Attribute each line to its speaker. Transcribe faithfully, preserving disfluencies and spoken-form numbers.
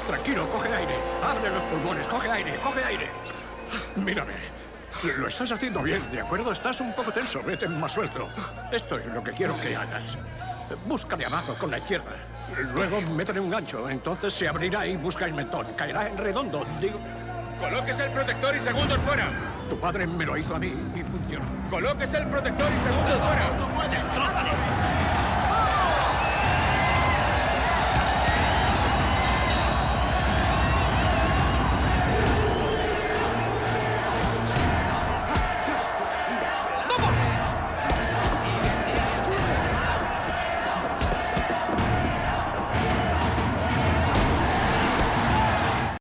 Speaker 1: Tranquilo, coge aire. Abre los pulmones, coge aire, coge aire. Mírame. Lo estás haciendo bien, ¿de acuerdo? Estás un poco tenso, vete más suelto. Esto es lo que quiero que hagas. Busca de abajo con la izquierda. Luego métele un gancho, entonces se abrirá y busca el mentón. Caerá en redondo, digo...
Speaker 2: Colóquese el protector y segundos fuera.
Speaker 1: Tu padre me lo hizo a mí y funcionó.
Speaker 2: Colóquese el protector y segundos fuera.
Speaker 3: ¡No puedes! ¡Trázale!